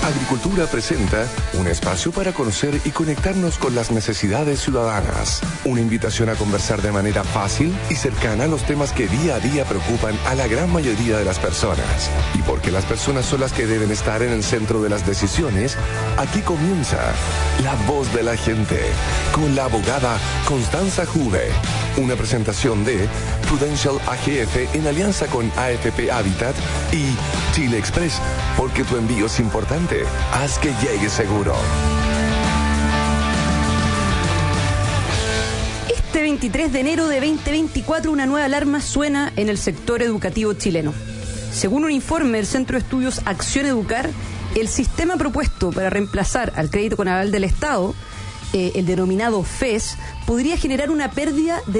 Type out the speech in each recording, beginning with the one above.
Agricultura presenta un espacio para conocer y conectarnos con las necesidades ciudadanas. Una invitación a conversar de manera fácil y cercana los temas que día a día preocupan a la gran mayoría de las personas. Y porque las personas son las que deben estar en el centro de las decisiones, aquí comienza La Voz de la Gente con la abogada Constanza Juve. Una presentación de Prudential AGF en alianza con AFP Habitat y Chile Express, porque tu envío es importante. Haz que llegue seguro. Este 23 de enero de 2024, una nueva alarma suena en el sector educativo chileno. Según un informe del Centro de Estudios Acción Educar, el sistema propuesto para reemplazar al crédito con aval del Estado, el denominado FES, podría generar una pérdida de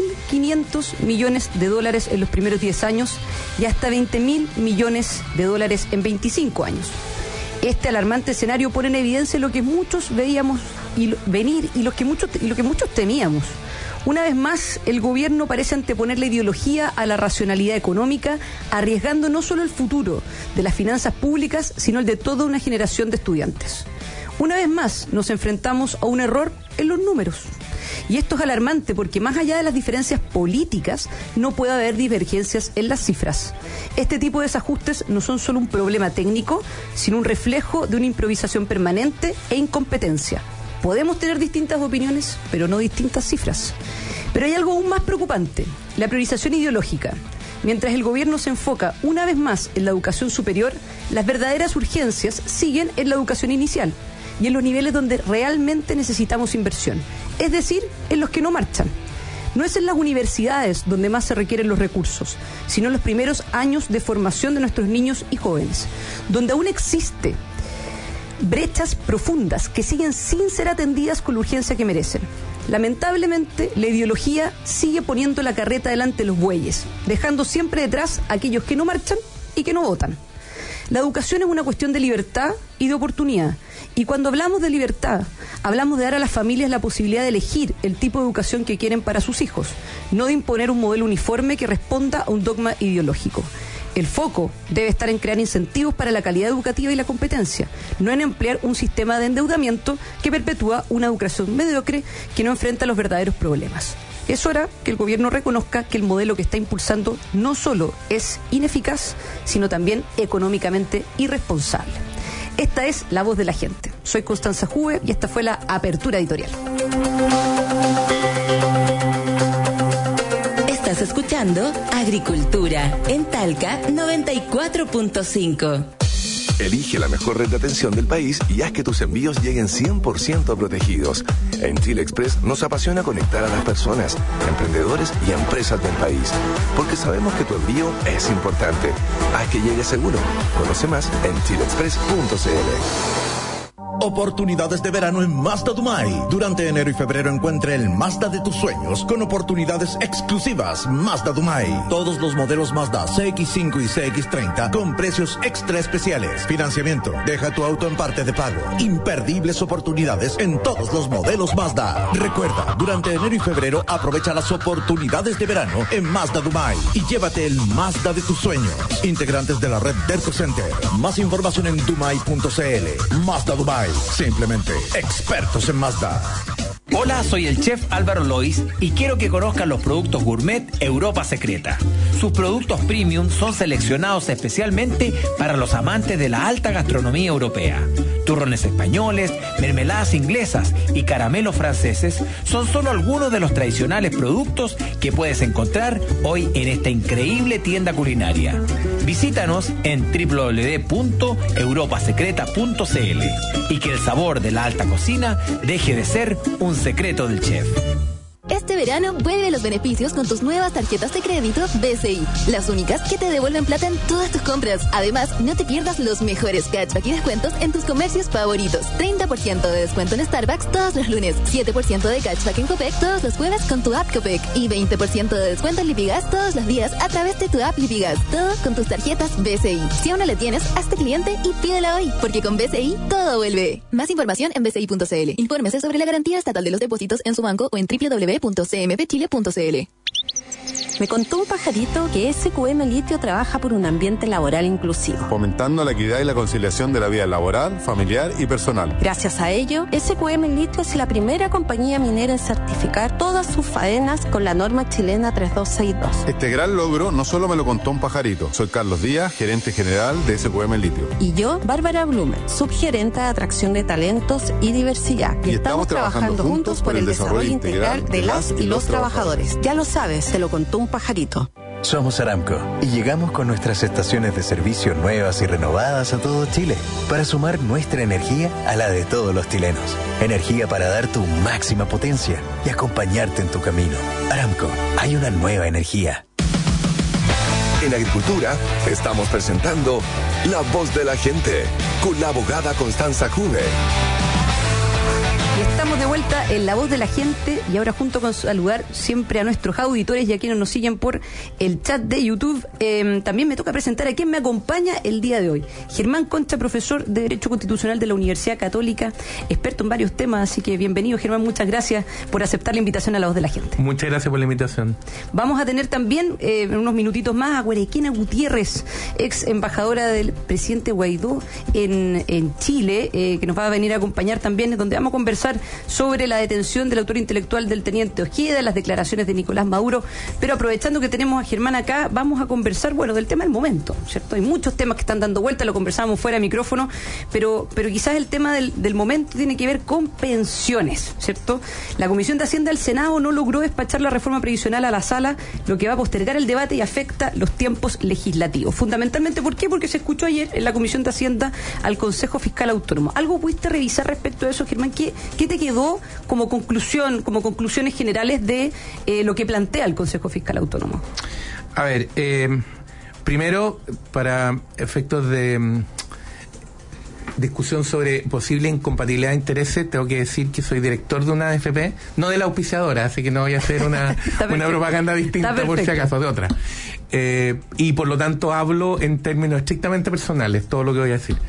9.500 millones de dólares en los primeros 10 años y hasta 20.000 millones de dólares en 25 años. Este alarmante escenario pone en evidencia lo que muchos veíamos venir y lo que muchos temíamos. Una vez más, el gobierno parece anteponer la ideología a la racionalidad económica, arriesgando no solo el futuro de las finanzas públicas, sino el de toda una generación de estudiantes. Una vez más, nos enfrentamos a un error en los números. Y esto es alarmante porque más allá de las diferencias políticas, no puede haber divergencias en las cifras. Este tipo de desajustes no son solo un problema técnico, sino un reflejo de una improvisación permanente e incompetencia. Podemos tener distintas opiniones, pero no distintas cifras. Pero hay algo aún más preocupante, la priorización ideológica. Mientras el gobierno se enfoca una vez más en la educación superior, las verdaderas urgencias siguen en la educación inicial y en los niveles donde realmente necesitamos inversión, es decir, en los que no marchan. No es en las universidades donde más se requieren los recursos, sino en los primeros años de formación de nuestros niños y jóvenes, donde aún existe brechas profundas que siguen sin ser atendidas con la urgencia que merecen. Lamentablemente, la ideología sigue poniendo la carreta delante de los bueyes, dejando siempre detrás a aquellos que no marchan y que no votan. La educación es una cuestión de libertad y de oportunidad. Y cuando hablamos de libertad, hablamos de dar a las familias la posibilidad de elegir el tipo de educación que quieren para sus hijos, no de imponer un modelo uniforme que responda a un dogma ideológico. El foco debe estar en crear incentivos para la calidad educativa y la competencia, no en emplear un sistema de endeudamiento que perpetúa una educación mediocre que no enfrenta los verdaderos problemas. Es hora que el gobierno reconozca que el modelo que está impulsando no solo es ineficaz, sino también económicamente irresponsable. Esta es La Voz de la Gente. Soy Constanza Juve y esta fue la apertura editorial. Estás escuchando Agricultura en Talca 94.5. Elige la mejor red de atención del país y haz que tus envíos lleguen 100% protegidos. En Chile Express nos apasiona conectar a las personas, emprendedores y empresas del país, porque sabemos que tu envío es importante. Haz que llegue seguro. Conoce más en chileexpress.cl. Oportunidades de verano en Mazda Dumay. Durante enero y febrero encuentre el Mazda de tus sueños con oportunidades exclusivas. Mazda Dumay. Todos los modelos Mazda CX5 y CX30 con precios extra especiales. Financiamiento. Deja tu auto en parte de pago. Imperdibles oportunidades en todos los modelos Mazda. Recuerda, durante enero y febrero aprovecha las oportunidades de verano en Mazda Dumay y llévate el Mazda de tus sueños. Integrantes de la red Derco Center. Más información en dumay.cl. Mazda Dumay. Simplemente expertos en Mazda. Hola, soy el chef Álvaro Lois y quiero que conozcan los productos gourmet Europa Secreta. Sus productos premium son seleccionados especialmente para los amantes de la alta gastronomía europea. Turrones españoles, mermeladas inglesas y caramelos franceses son solo algunos de los tradicionales productos que puedes encontrar hoy en esta increíble tienda culinaria. Visítanos en www.europasecreta.cl y que el sabor de la alta cocina deje de ser un secreto del chef. Este verano vuelve los beneficios con tus nuevas tarjetas de crédito BCI, las únicas que te devuelven plata en todas tus compras. Además, no te pierdas los mejores cashback y descuentos en tus comercios favoritos. 30% de descuento en Starbucks todos los lunes, 7% de cashback en Copec todos los jueves con tu app Copec y 20% de descuento en Lipigas todos los días a través de tu app Lipigas. Todo con tus tarjetas BCI. Si aún no la tienes, hazte cliente y pídela hoy, porque con BCI todo vuelve. Más información en bci.cl. Infórmese sobre la garantía estatal de los depósitos en su banco o en www.cmpchile.cl. Me contó un pajarito que SQM Litio trabaja por un ambiente laboral inclusivo, fomentando la equidad y la conciliación de la vida laboral, familiar y personal. Gracias a ello, SQM Litio es la primera compañía minera en certificar todas sus faenas con la norma chilena 3262. Este gran logro no solo me lo contó un pajarito. Soy Carlos Díaz, gerente general de SQM Litio. Y yo, Bárbara Blumer, subgerente de atracción de talentos y diversidad. Y estamos trabajando juntos por el desarrollo integral de las y los trabajadores. Ya lo sabes, te lo contó un pajarito. Somos Aramco y llegamos con nuestras estaciones de servicio nuevas y renovadas a todo Chile para sumar nuestra energía a la de todos los chilenos. Energía para dar tu máxima potencia y acompañarte en tu camino. Aramco, hay una nueva energía. En Agricultura estamos presentando La Voz de la Gente con la abogada Constanza Juve. Y estamos de vuelta en La Voz de la Gente y ahora junto con saludar siempre a nuestros auditores y a quienes nos siguen por el chat de YouTube. También me toca presentar a quien me acompaña el día de hoy. Germán Concha, profesor de Derecho Constitucional de la Universidad Católica, experto en varios temas, así que bienvenido, Germán, muchas gracias por aceptar la invitación a La Voz de la Gente. Muchas gracias por la invitación. Vamos a tener también en unos minutitos más a Guarequena Gutiérrez, ex embajadora del presidente Guaidó en Chile, que nos va a venir a acompañar también, donde vamos a conversar sobre la detención del autor intelectual del teniente Ojeda, las declaraciones de Nicolás Maduro, pero aprovechando que tenemos a Germán acá, vamos a conversar, del tema del momento, ¿cierto? Hay muchos temas que están dando vuelta, lo conversábamos fuera de micrófono, pero quizás el tema del momento tiene que ver con pensiones, ¿cierto? La Comisión de Hacienda del Senado no logró despachar la reforma previsional a la sala, lo que va a postergar el debate y afecta los tiempos legislativos. Fundamentalmente, ¿por qué? Porque se escuchó ayer en la Comisión de Hacienda al Consejo Fiscal Autónomo. ¿Algo pudiste revisar respecto a eso, Germán? ¿Qué te quedó como conclusión, como conclusiones generales de lo que plantea el Consejo Fiscal Autónomo? A ver, primero, para efectos de discusión sobre posible incompatibilidad de intereses, tengo que decir que soy director de una AFP, no de la auspiciadora, así que no voy a hacer una propaganda distinta por si acaso, de otra. Y por lo tanto hablo en términos estrictamente personales, todo lo que voy a decir.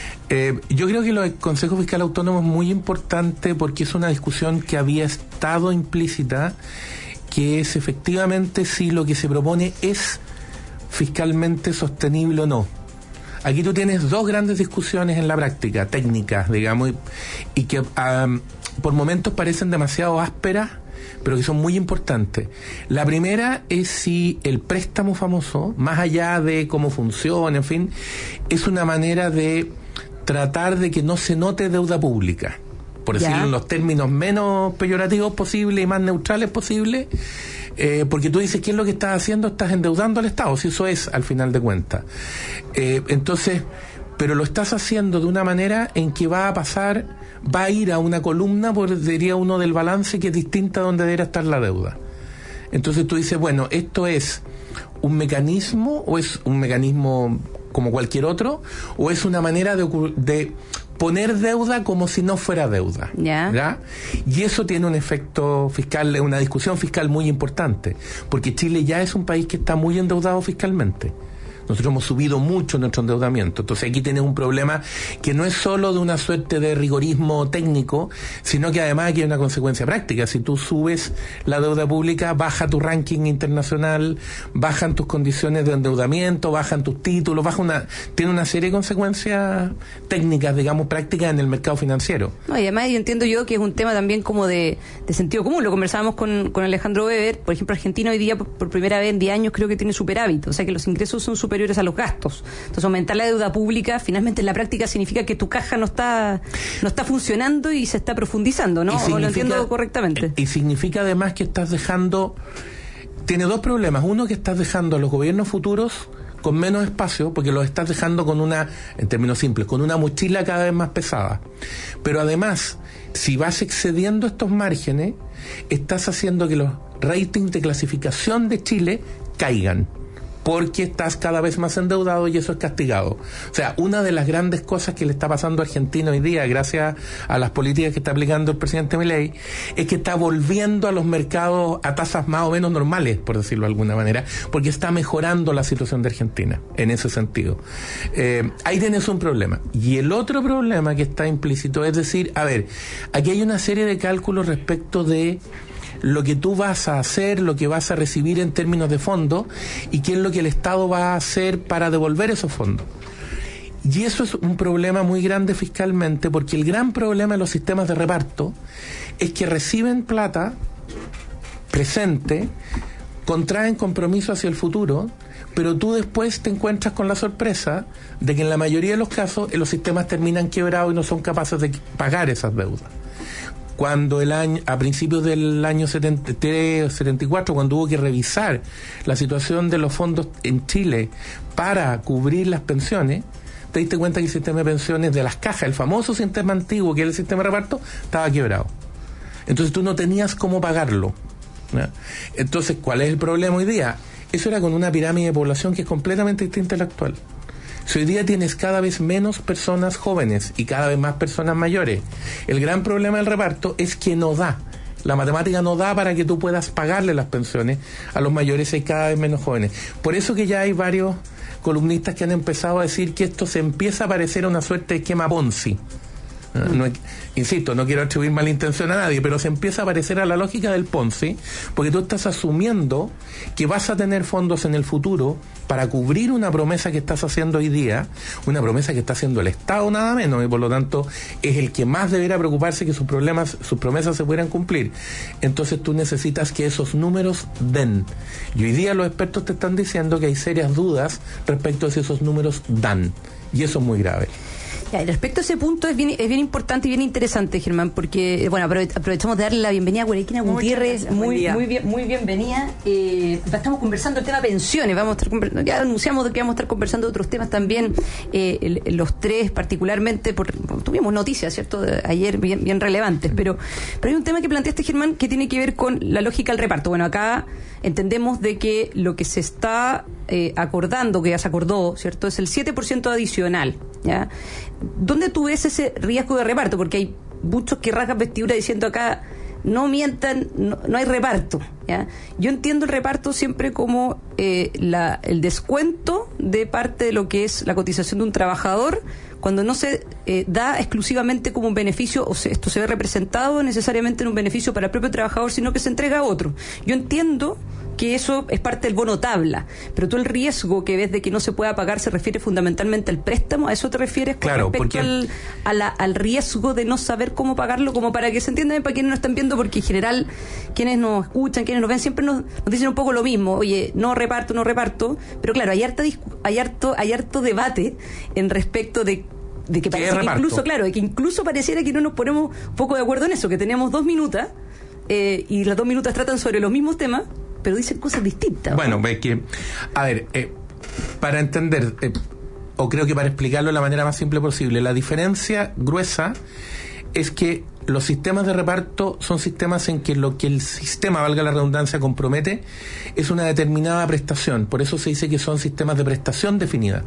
Yo creo que lo del Consejo Fiscal Autónomo es muy importante porque es una discusión que había estado implícita, que es efectivamente si lo que se propone es fiscalmente sostenible o no. Aquí tú tienes dos grandes discusiones en la práctica, técnicas, digamos, y que por momentos parecen demasiado ásperas, pero que son muy importantes. La primera es si el préstamo famoso, más allá de cómo funciona, en fin, es una manera de tratar de que no se note deuda pública, por decirlo en los términos menos peyorativos posibles y más neutrales posibles, porque tú dices, ¿qué es lo que estás haciendo? Estás endeudando al Estado, si eso es, al final de cuentas. Entonces, pero lo estás haciendo de una manera en que va a ir a una columna, diría uno, del balance que es distinta a donde debería estar la deuda. Entonces tú dices, bueno, ¿esto es un mecanismo o es un mecanismo como cualquier otro, o es una manera de poner deuda como si no fuera deuda? ¿Ya? Y eso tiene un efecto fiscal, una discusión fiscal muy importante, porque Chile ya es un país que está muy endeudado fiscalmente. Nosotros hemos subido mucho nuestro endeudamiento. Entonces aquí tienes un problema que no es solo de una suerte de rigorismo técnico, sino que además aquí hay una consecuencia práctica. Si tú subes la deuda pública, baja tu ranking internacional, bajan tus condiciones de endeudamiento, bajan tus títulos, tiene una serie de consecuencias técnicas, digamos, prácticas en el mercado financiero. No, y además yo entiendo que es un tema también como de sentido común. Lo conversábamos con Alejandro Weber. Por ejemplo, Argentina hoy día por primera vez en 10 años creo que tiene superávit, o sea que los ingresos son superiores a los gastos. Entonces aumentar la deuda pública finalmente en la práctica significa que tu caja no está funcionando y se está profundizando, ¿no? ¿O lo entiendo correctamente? Y significa además que estás dejando, tiene dos problemas. Uno, que estás dejando a los gobiernos futuros con menos espacio, porque los estás dejando en términos simples, con una mochila cada vez más pesada. Pero además, si vas excediendo estos márgenes, estás haciendo que los ratings de clasificación de Chile caigan, porque estás cada vez más endeudado y eso es castigado. O sea, una de las grandes cosas que le está pasando a Argentina hoy día, gracias a las políticas que está aplicando el presidente Milei, es que está volviendo a los mercados a tasas más o menos normales, por decirlo de alguna manera, porque está mejorando la situación de Argentina en ese sentido. Ahí tienes un problema. Y el otro problema que está implícito es decir, a ver, aquí hay una serie de cálculos respecto de lo que tú vas a hacer, lo que vas a recibir en términos de fondos y qué es lo que el Estado va a hacer para devolver esos fondos. Y eso es un problema muy grande fiscalmente, porque el gran problema de los sistemas de reparto es que reciben plata presente, contraen compromiso hacia el futuro, pero tú después te encuentras con la sorpresa de que en la mayoría de los casos los sistemas terminan quebrados y no son capaces de pagar esas deudas. Cuando a principios del año 73 o 74, cuando hubo que revisar la situación de los fondos en Chile para cubrir las pensiones, te diste cuenta que el sistema de pensiones de las cajas, el famoso sistema antiguo que era el sistema de reparto, estaba quebrado. Entonces tú no tenías cómo pagarlo, ¿no? Entonces, ¿cuál es el problema hoy día? Eso era con una pirámide de población que es completamente distinta a la actual. Si hoy día tienes cada vez menos personas jóvenes y cada vez más personas mayores, el gran problema del reparto es que no da. La matemática no da para que tú puedas pagarle las pensiones a los mayores y cada vez menos jóvenes. Por eso que ya hay varios columnistas que han empezado a decir que esto se empieza a parecer a una suerte de esquema Ponzi. No, insisto, no quiero atribuir mala intención a nadie, pero se empieza a parecer a la lógica del Ponzi, porque tú estás asumiendo que vas a tener fondos en el futuro para cubrir una promesa que estás haciendo hoy día, una promesa que está haciendo el Estado nada menos, y por lo tanto es el que más deberá preocuparse que sus promesas se puedan cumplir. Entonces tú necesitas que esos números den. Y hoy día los expertos te están diciendo que hay serias dudas respecto a si esos números dan. Y eso es muy grave. Ya, respecto a ese punto es bien importante y bien interesante, Germán, porque bueno, aprovechamos de darle la bienvenida a Guarequina Gutiérrez, muy bienvenida. Estamos conversando el tema pensiones, ya anunciamos que vamos a estar conversando de otros temas también, los tres particularmente, tuvimos noticias, ¿cierto?, ayer bien relevantes, pero hay un tema que planteaste, Germán, que tiene que ver con la lógica del reparto. Bueno, acá entendemos de que lo que se está acordando, que ya se acordó, ¿cierto?, es el 7% adicional, ¿ya? ¿Dónde tú ves ese riesgo de reparto? Porque hay muchos que rasgan vestidura diciendo acá, no mientan, no hay reparto, ¿ya? Yo entiendo el reparto siempre como el descuento de parte de lo que es la cotización de un trabajador, cuando no se da exclusivamente como un beneficio, esto se ve representado necesariamente en un beneficio para el propio trabajador, sino que se entrega a otro. Yo entiendo que eso es parte del bono tabla, pero tú el riesgo que ves de que no se pueda pagar se refiere fundamentalmente al préstamo. ¿A eso te refieres con respecto al riesgo de no saber cómo pagarlo? Como para que se entienda para quienes nos están viendo, porque en general quienes nos escuchan, quienes nos ven, siempre nos dicen un poco lo mismo: oye, no reparto, pero claro, hay harto debate en respecto de que parece que incluso pareciera que no nos ponemos un poco de acuerdo en eso, que tenemos 2 minutos y las 2 minutos tratan sobre los mismos temas, pero dicen cosas distintas. Bueno, ves que, a ver, para entender, o creo que para explicarlo de la manera más simple posible, la diferencia gruesa es que los sistemas de reparto son sistemas en que lo que el sistema, valga la redundancia, compromete es una determinada prestación. Por eso se dice que son sistemas de prestación definida.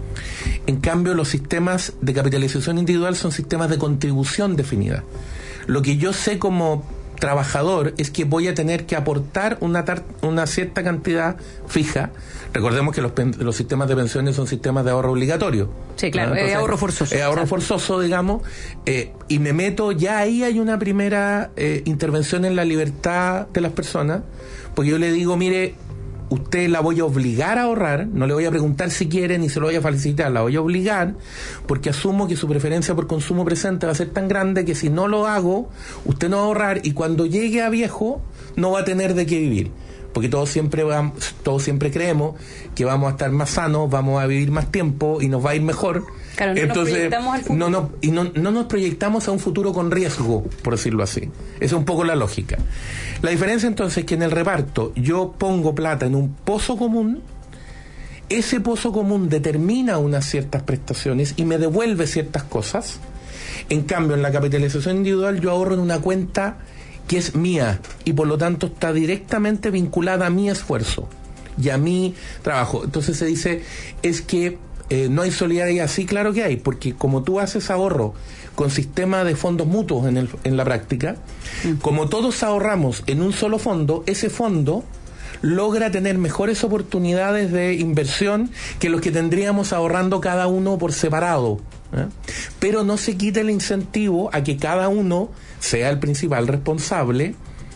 En cambio, los sistemas de capitalización individual son sistemas de contribución definida. Lo que yo sé como trabajador es que voy a tener que aportar una cierta cantidad fija. Recordemos que los sistemas de pensiones son sistemas de ahorro obligatorio. Sí, claro, entonces, es ahorro forzoso. Es ahorro forzoso, digamos, y me meto, ya ahí hay una primera intervención en la libertad de las personas, porque yo le digo, mire, usted la voy a obligar a ahorrar, no le voy a preguntar si quiere ni se lo voy a facilitar, la voy a obligar, porque asumo que su preferencia por consumo presente va a ser tan grande que si no lo hago, usted no va a ahorrar y cuando llegue a viejo no va a tener de qué vivir. Porque todos siempre creemos que vamos a estar más sanos, vamos a vivir más tiempo y nos va a ir mejor. Claro, entonces no nos proyectamos a un futuro con riesgo, por decirlo así. Esa es un poco la lógica. La diferencia entonces es que en el reparto yo pongo plata en un pozo común, ese pozo común determina unas ciertas prestaciones y me devuelve ciertas cosas. En cambio, en la capitalización individual yo ahorro en una cuenta que es mía y por lo tanto está directamente vinculada a mi esfuerzo y a mi trabajo. Entonces se dice, es que no hay solidaridad. Sí, claro que hay, porque como tú haces ahorro con sistema de fondos mutuos en la práctica, como todos ahorramos en un solo fondo, ese fondo logra tener mejores oportunidades de inversión que los que tendríamos ahorrando cada uno por separado, ¿eh? Pero no se quita el incentivo a que cada uno sea el principal responsable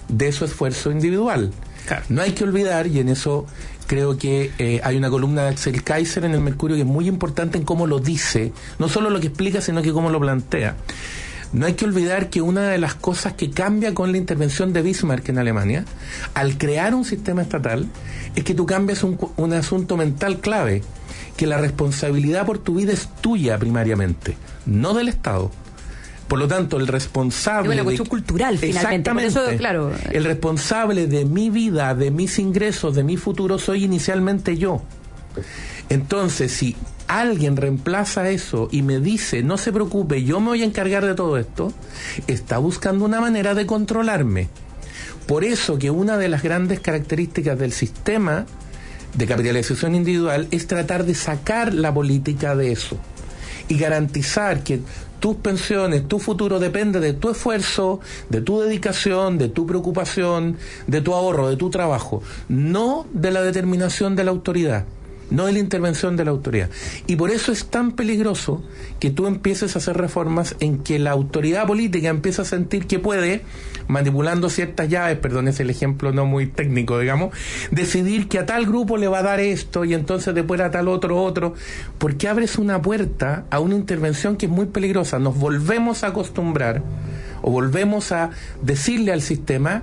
de su esfuerzo individual. Claro. No hay que olvidar, y en eso creo que hay una columna de Axel Kaiser en el Mercurio que es muy importante en cómo lo dice, no solo lo que explica, sino que cómo lo plantea. No hay que olvidar que una de las cosas que cambia con la intervención de Bismarck en Alemania, al crear un sistema estatal, es que tú cambias un asunto mental clave, que la responsabilidad por tu vida es tuya primariamente, no del Estado. Por lo tanto, el responsable... Es una cuestión cultural, finalmente. Por eso, claro. El responsable de mi vida, de mis ingresos, de mi futuro, soy inicialmente yo. Entonces, si alguien reemplaza eso y me dice, no se preocupe, yo me voy a encargar de todo esto, está buscando una manera de controlarme. Por eso que una de las grandes características del sistema de capitalización individual es tratar de sacar la política de eso y garantizar que tus pensiones, tu futuro depende de tu esfuerzo, de tu dedicación, de tu preocupación, de tu ahorro, de tu trabajo, no de la determinación de la autoridad, no de la intervención de la autoridad. Y por eso es tan peligroso que tú empieces a hacer reformas en que la autoridad política empieza a sentir que puede, manipulando ciertas llaves, perdón, es el ejemplo no muy técnico, digamos, decidir que a tal grupo le va a dar esto y entonces después a tal otro, porque abres una puerta a una intervención que es muy peligrosa. Nos volvemos a acostumbrar o volvemos a decirle al sistema,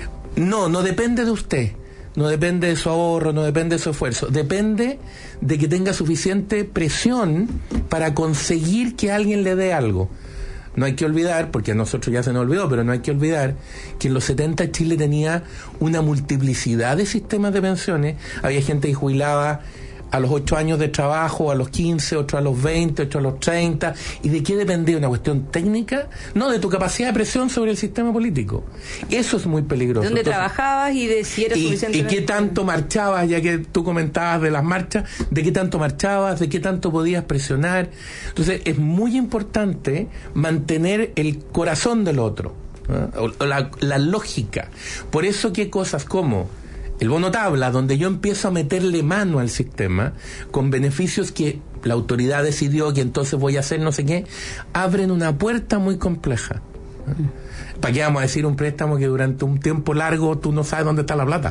no depende de usted, no depende de su ahorro, no depende de su esfuerzo, depende de que tenga suficiente presión para conseguir que alguien le dé algo. No hay que olvidar, porque a nosotros ya se nos olvidó, pero no hay que olvidar que en los 70 Chile tenía una multiplicidad de sistemas de pensiones. Había gente que jubilaba a los 8 años de trabajo, a los 15, otro a los 20, otro a los 30. ¿Y de qué dependía? ¿Una cuestión técnica? No, de tu capacidad de presión sobre el sistema político. Eso es muy peligroso. ¿Dónde trabajabas y de si eras suficiente? ¿Y qué tanto marchabas, ya que tú comentabas de las marchas? ¿De qué tanto marchabas? ¿De qué tanto podías presionar? Entonces, es muy importante mantener el corazón del otro, ¿no? O la lógica. Por eso que cosas como el bono tabla, donde yo empiezo a meterle mano al sistema con beneficios que la autoridad decidió que entonces voy a hacer no sé qué, abren una puerta muy compleja. ¿Para qué vamos a decir un préstamo que durante un tiempo largo tú no sabes dónde está la plata?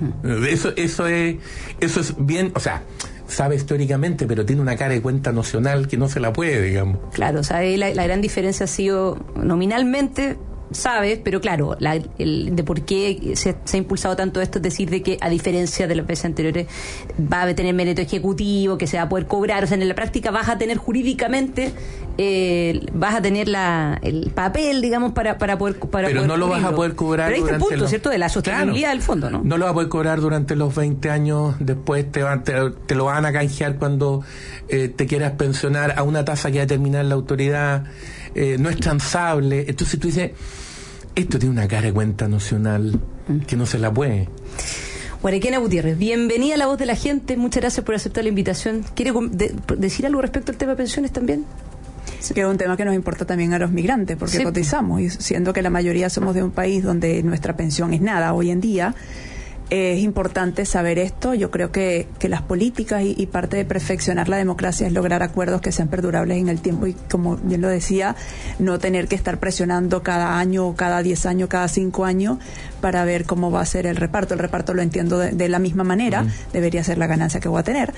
Eso es bien, o sea, sabe históricamente, pero tiene una cara de cuenta nocional que no se la puede, digamos. Claro, o sea, ahí la gran diferencia ha sido nominalmente, sabes, pero claro, de por qué se ha impulsado tanto esto, es decir, de que a diferencia de las veces anteriores va a tener mérito ejecutivo, que se va a poder cobrar, o sea, en la práctica vas a tener jurídicamente, vas a tener el papel, digamos, para poder pero no lo vas a poder cobrar. Pero ahí está el punto, ¿cierto? De la sostenibilidad, claro, del fondo, ¿no? No lo vas a poder cobrar durante los 20 años, después te lo van a canjear cuando te quieras pensionar a una tasa que va a determinar la autoridad, no es transable. Entonces tú dices, esto tiene una cara de cuenta nocional que no se la puede. Guarequena Gutiérrez, bienvenida a La Voz de la Gente, muchas gracias por aceptar la invitación. ¿Quiere decir algo respecto al tema de pensiones también? Sí, que es un tema que nos importa también a los migrantes, porque sí, cotizamos, y siendo que la mayoría somos de un país donde nuestra pensión es nada hoy en día, es importante saber esto. Yo creo que las políticas y parte de perfeccionar la democracia es lograr acuerdos que sean perdurables en el tiempo y, como bien lo decía, no tener que estar presionando cada año, cada 10 años, cada 5 años para ver cómo va a ser el reparto. El reparto lo entiendo de la misma manera, debería ser la ganancia que voy a tener,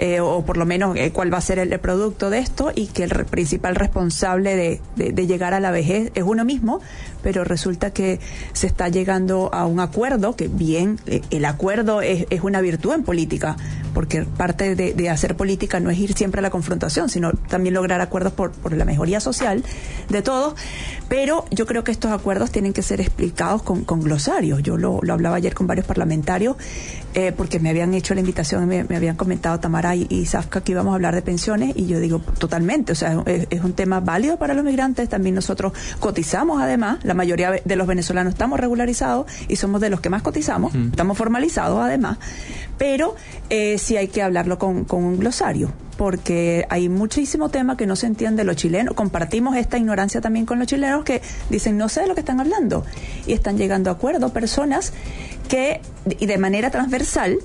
o por lo menos cuál va a ser el producto de esto, y que el principal responsable de llegar a la vejez es uno mismo, pero resulta que se está llegando a un acuerdo, que bien, el acuerdo es una virtud en política, porque parte de hacer política no es ir siempre a la confrontación, sino también lograr acuerdos por la mejoría social de todos, pero yo creo que estos acuerdos tienen que ser explicados con glosarios. Yo lo hablaba ayer con varios parlamentarios, porque me habían hecho la invitación, me habían comentado Tamara y Zafka que íbamos a hablar de pensiones, y yo digo, totalmente, o sea, es un tema válido para los migrantes. También nosotros cotizamos, además, la mayoría de los venezolanos estamos regularizados y somos de los que más cotizamos, estamos formalizados además, pero sí hay que hablarlo con un glosario, porque hay muchísimo tema que no se entiende los chilenos. Compartimos esta ignorancia también con los chilenos, que dicen, no sé de lo que están hablando, y están llegando a acuerdos personas que, y de manera transversal,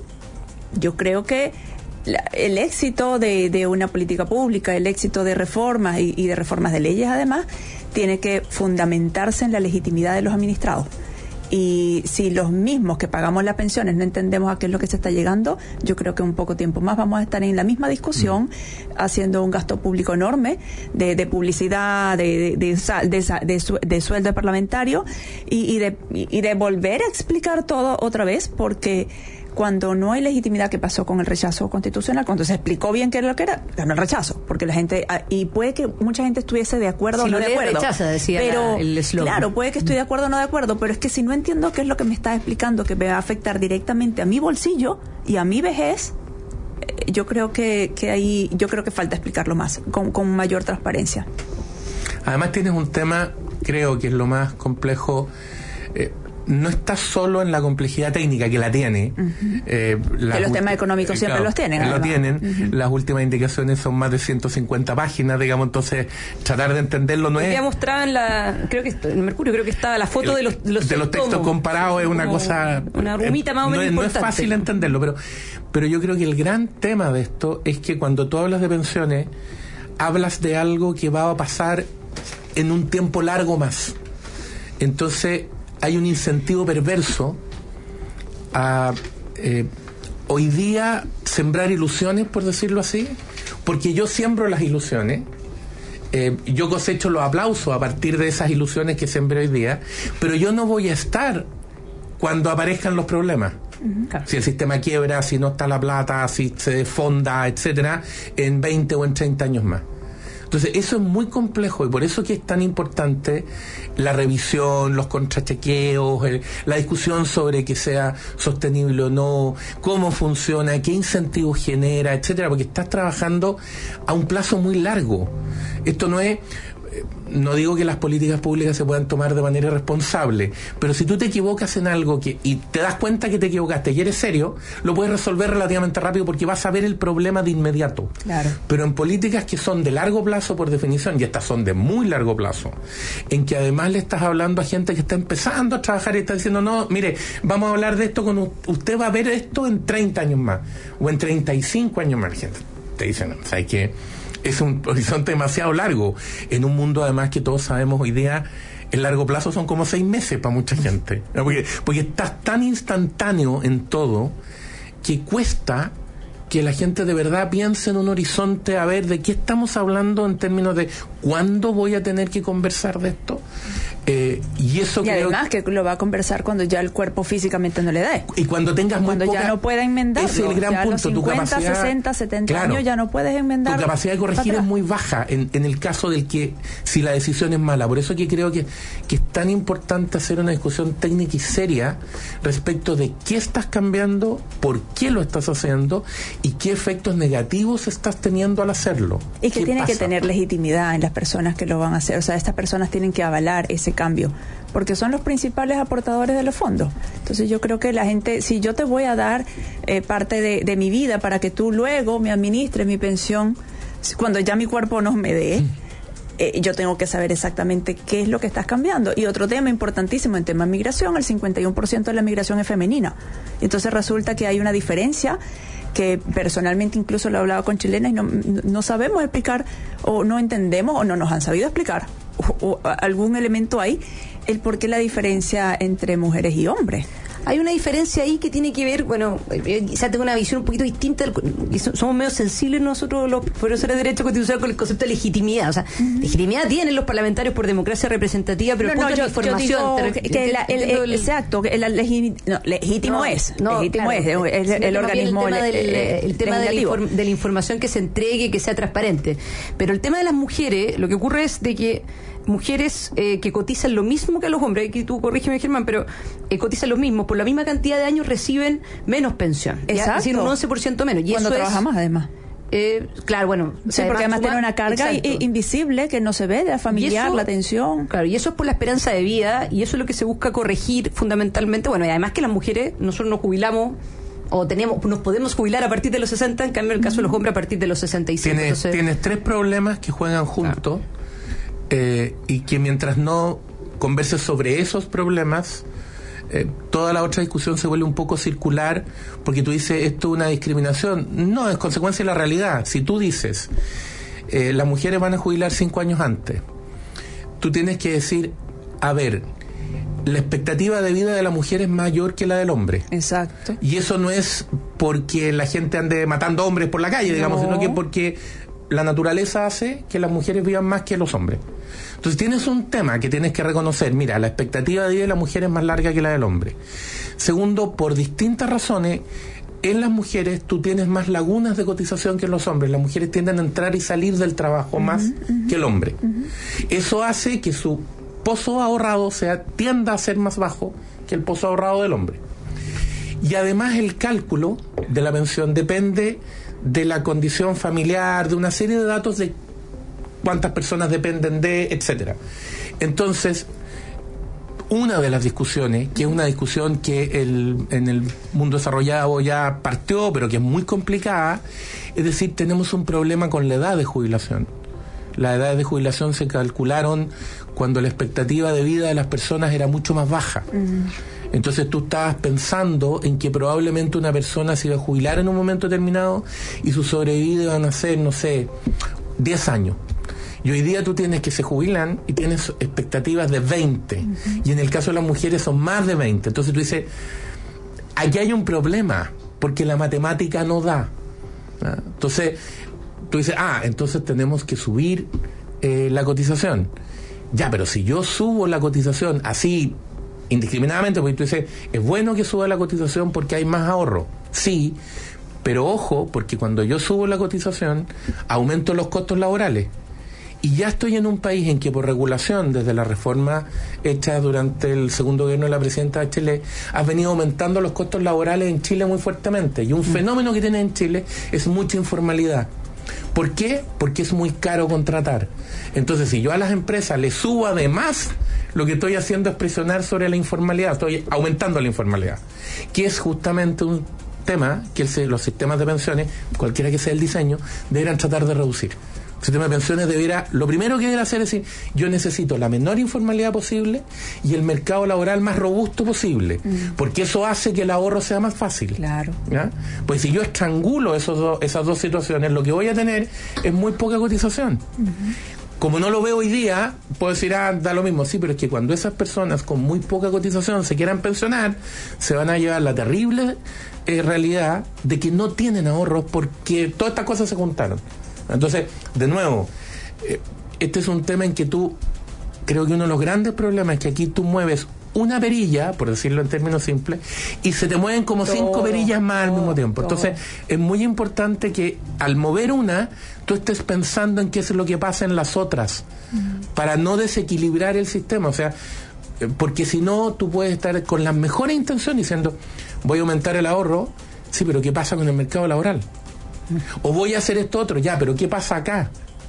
yo creo que el éxito de una política pública, el éxito de reformas y de reformas de leyes, además, tiene que fundamentarse en la legitimidad de los administrados. Y si los mismos que pagamos las pensiones no entendemos a qué es lo que se está llegando, yo creo que en un poco tiempo más vamos a estar en la misma discusión, haciendo un gasto público enorme de publicidad, de sueldo parlamentario y de volver a explicar todo otra vez, porque cuando no hay legitimidad, que pasó con el rechazo constitucional, cuando se explicó bien qué era lo que era, ganó el rechazo, porque la gente, y puede que mucha gente estuviese de acuerdo o no de acuerdo, rechaza, decía pero el eslogan. Claro, puede que estoy de acuerdo o no de acuerdo, pero es que si no entiendo qué es lo que me está explicando, que me va a afectar directamente a mi bolsillo y a mi vejez, yo creo que ahí, yo creo que falta explicarlo más, con mayor transparencia. Además tienes un tema, creo que es lo más complejo. No está solo en la complejidad técnica, que la tiene. Que los temas económicos siempre los tienen. Lo tienen. Las últimas indicaciones son más de 150 páginas, digamos, entonces tratar de entenderlo no es... Ya mostraba en Mercurio, creo que estaba la foto de los textos comparados, es una cosa... Una rumita más o menos importante. No es fácil entenderlo, pero yo creo que el gran tema de esto es que cuando tú hablas de pensiones, hablas de algo que va a pasar en un tiempo largo más. Entonces hay un incentivo perverso a hoy día sembrar ilusiones, por decirlo así, porque yo siembro las ilusiones, yo cosecho los aplausos a partir de esas ilusiones que sembré hoy día, pero yo no voy a estar cuando aparezcan los problemas. Claro. Si el sistema quiebra, si no está la plata, si se desfonda, etcétera, en 20 o en 30 años más. Entonces eso es muy complejo y por eso que es tan importante la revisión, los contrachequeos, la discusión sobre que sea sostenible o no, cómo funciona, qué incentivos genera, etcétera, porque estás trabajando a un plazo muy largo. Esto no es... No digo que las políticas públicas se puedan tomar de manera irresponsable, pero si tú te equivocas en algo y te das cuenta que te equivocaste y eres serio, lo puedes resolver relativamente rápido porque vas a ver el problema de inmediato. Claro. Pero en políticas que son de largo plazo por definición, y estas son de muy largo plazo, en que además le estás hablando a gente que está empezando a trabajar y está diciendo, no, mire, vamos a hablar de esto usted va a ver esto en 30 años más, o en 35 años más, gente. Te dicen, o sea, que es un horizonte demasiado largo en un mundo además que todos sabemos hoy día el largo plazo son como 6 meses para mucha gente, ¿no? porque estás tan instantáneo en todo que cuesta que la gente de verdad piense en un horizonte, a ver de qué estamos hablando en términos de cuándo voy a tener que conversar de esto. Y eso y creo además que lo va a conversar cuando ya el cuerpo físicamente no le dé, y cuando tengas cuando muy ya no pueda enmendarlo, ese es el gran ya punto, los 50, tu capacidad, 60, 70 claro, años ya no puedes enmendar, tu capacidad de corregir es muy baja en el caso del que si la decisión es mala. Por eso que creo que es tan importante hacer una discusión técnica y seria respecto de qué estás cambiando, por qué lo estás haciendo y qué efectos negativos estás teniendo al hacerlo. Y que tiene que tener legitimidad en las personas que lo van a hacer. O sea, estas personas tienen que avalar ese cambio, porque son los principales aportadores de los fondos. Entonces yo creo que la gente, si yo te voy a dar parte de mi vida para que tú luego me administres mi pensión, cuando ya mi cuerpo no me dé, yo tengo que saber exactamente qué es lo que estás cambiando. Y otro tema importantísimo en tema de migración, el 51% de la migración es femenina. Entonces resulta que hay una diferencia que personalmente incluso lo he hablado con chilenas y no sabemos explicar, o no entendemos, o no nos han sabido explicar, o algún elemento ahí, el por qué la diferencia entre mujeres y hombres. Hay una diferencia ahí que tiene que ver, bueno, quizás tengo una visión un poquito distinta, somos medio sensibles nosotros los profesores de Derecho Constitucional con el concepto de legitimidad. O sea, legitimidad tienen los parlamentarios por democracia representativa, pero legítimo es el organismo el tema de la información que se entregue, que sea transparente. Pero el tema de las mujeres, lo que ocurre es de que mujeres que cotizan lo mismo que los hombres, aquí tú corrígeme, Germán, pero cotizan lo mismo, por la misma cantidad de años reciben menos pensión. Exacto. Es decir, un 11% menos. Y cuando eso trabaja más, además. Claro, bueno. Sí, porque además tiene una carga invisible que no se ve, de la familiar, la atención. Claro, y eso es por la esperanza de vida, y eso es lo que se busca corregir fundamentalmente. Bueno, y además que las mujeres, nosotros nos jubilamos o nos podemos jubilar a partir de los 60, en cambio en el caso de los hombres a partir de los 65. Tienes 3 problemas que juegan juntos. Y que mientras no converses sobre esos problemas, toda la otra discusión se vuelve un poco circular, porque tú dices, esto es una discriminación. No, es consecuencia de la realidad. Si tú dices, las mujeres van a jubilar 5 años antes, tú tienes que decir, a ver, la expectativa de vida de la mujer es mayor que la del hombre. Exacto. Y eso no es porque la gente ande matando hombres por la calle, digamos, sino que porque la naturaleza hace que las mujeres vivan más que los hombres. Entonces tienes un tema que tienes que reconocer. Mira, la expectativa de vida de la mujer es más larga que la del hombre. Segundo, por distintas razones, en las mujeres tú tienes más lagunas de cotización que en los hombres. Las mujeres tienden a entrar y salir del trabajo más que el hombre. Eso hace que su pozo ahorrado tienda a ser más bajo que el pozo ahorrado del hombre. Y además el cálculo de la pensión depende de la condición familiar, de una serie de datos de cuántas personas dependen de, etcétera. Entonces, una de las discusiones, que es una discusión que en el mundo desarrollado ya partió, pero que es muy complicada, es decir, tenemos un problema con la edad de jubilación. Las edades de jubilación se calcularon cuando la expectativa de vida de las personas era mucho más baja. Entonces tú estabas pensando en que probablemente una persona se iba a jubilar en un momento determinado y sus sobrevividos iban a ser, no sé, 10 años. Y hoy día tú tienes que se jubilan y tienes expectativas de 20. Y en el caso de las mujeres son más de 20. Entonces tú dices, aquí hay un problema, porque la matemática no da. Entonces tú dices, entonces tenemos que subir la cotización. Ya, pero si yo subo la cotización así indiscriminadamente, porque tú dices, es bueno que suba la cotización porque hay más ahorro. Sí, pero ojo, porque cuando yo subo la cotización, aumento los costos laborales. Y ya estoy en un país en que por regulación, desde la reforma hecha durante el segundo gobierno de la presidenta Bachelet, has venido aumentando los costos laborales en Chile muy fuertemente. Y un fenómeno que tiene en Chile es mucha informalidad. ¿Por qué? Porque es muy caro contratar. Entonces, si yo a las empresas les subo además, lo que estoy haciendo es presionar sobre la informalidad, estoy aumentando la informalidad, que es justamente un tema que los sistemas de pensiones, cualquiera que sea el diseño, deberán tratar de reducir. El sistema de pensiones lo primero que debería hacer es decir, yo necesito la menor informalidad posible y el mercado laboral más robusto posible, porque eso hace que el ahorro sea más fácil. Claro. ¿Ya? Pues si yo estrangulo esas dos situaciones, lo que voy a tener es muy poca cotización. Como no lo veo hoy día, puedo decir, da lo mismo. Sí, pero es que cuando esas personas con muy poca cotización se quieran pensionar, se van a llevar la terrible realidad de que no tienen ahorros porque todas estas cosas se juntaron. Entonces, de nuevo, este es un tema en que creo que uno de los grandes problemas es que aquí tú mueves una perilla, por decirlo en términos simples, y se te mueven como 5 perillas más al mismo tiempo. Entonces, es muy importante que al mover una, tú estés pensando en qué es lo que pasa en las otras, para no desequilibrar el sistema. O sea, porque si no, tú puedes estar con las mejores intenciones diciendo, voy a aumentar el ahorro, sí, pero ¿qué pasa con el mercado laboral? O voy a hacer esto otro, ya, pero ¿qué pasa acá?